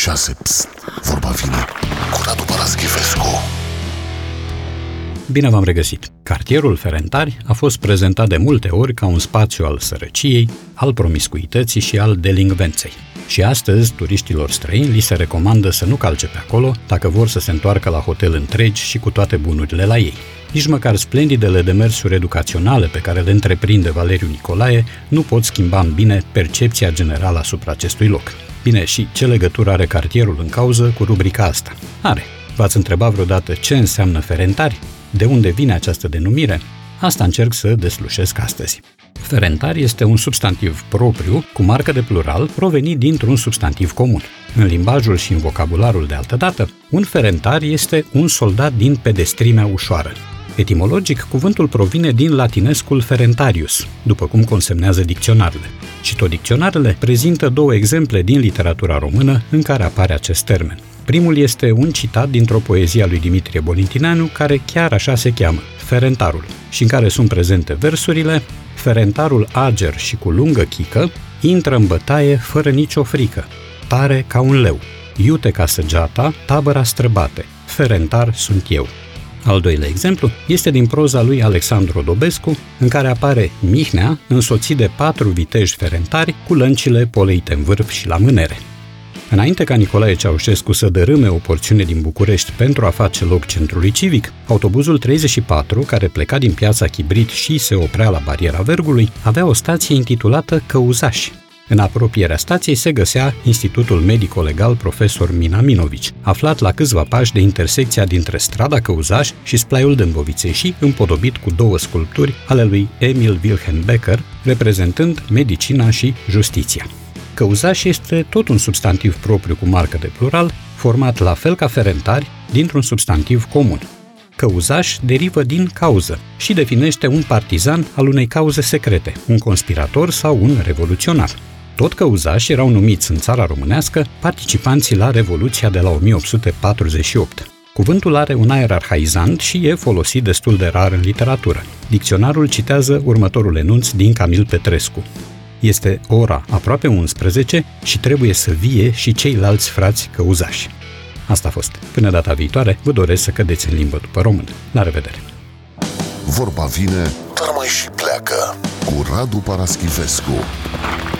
6. Psst, vorba vine cu Radu Paraschivescu. Bine v-am regăsit! Cartierul Ferentari a fost prezentat de multe ori ca un spațiu al sărăciei, al promiscuității și al delingvenței. Și astăzi, turiștilor străini li se recomandă să nu calce pe acolo dacă vor să se întoarcă la hotel întregi și cu toate bunurile la ei. Nici măcar splendidele demersuri educaționale pe care le întreprinde Valeriu Nicolae nu pot schimba în bine percepția generală asupra acestui loc. Bine, și ce legătură are cartierul în cauză cu rubrica asta? Are. V-ați întrebat vreodată ce înseamnă Ferentari? De unde vine această denumire? Asta încerc să deslușesc astăzi. Ferentari este un substantiv propriu cu marcă de plural provenit dintr-un substantiv comun. În limbajul și în vocabularul de altădată, un ferentar este un soldat din pedestrimea ușoară. Etimologic, cuvântul provine din latinescul ferentarius, după cum consemnează dicționarele. Și tot dicționarele prezintă două exemple din literatura română în care apare acest termen. Primul este un citat dintr-o poezie a lui Dimitrie Bolintineanu, care chiar așa se cheamă, Ferentarul, și în care sunt prezente versurile: ferentarul ager și cu lungă chică intră în bătaie fără nicio frică, tare ca un leu, iute ca săgeata, tabăra străbate, ferentar sunt eu. Al doilea exemplu este din proza lui Alexandru Odobescu, în care apare Mihnea însoțit de 4 viteji ferentari cu lăncile poleite în vârf și la mânere. Înainte ca Nicolae Ceaușescu să dărâme o porțiune din București pentru a face loc centrului civic, autobuzul 34, care pleca din piața Chibrit și se oprea la bariera Vergului, avea o stație intitulată Căuzași. În apropierea stației se găsea Institutul Medico-Legal Profesor Minaminovici, aflat la câțiva pași de intersecția dintre strada Căuzaș și Splaiul Dâmboviței și împodobit cu 2 sculpturi ale lui Emil Wilhelm Becker, reprezentând medicina și justiția. Căuzaș este tot un substantiv propriu cu marcă de plural, format la fel ca ferentari dintr-un substantiv comun. Căuzaș derivă din cauză și definește un partizan al unei cauze secrete, un conspirator sau un revoluționar. Tot căuzași erau numiți în țara românească participanții la Revoluția de la 1848. Cuvântul are un aer arhaizant și e folosit destul de rar în literatură. Dicționarul citează următorul enunț din Camil Petrescu: este ora aproape 11 și trebuie să vie și ceilalți frați căuzași. Asta a fost. Până data viitoare, vă doresc să cădeți în limbă după română. La revedere! Vorba vine, dar mai și pleacă cu Radu Paraschivescu.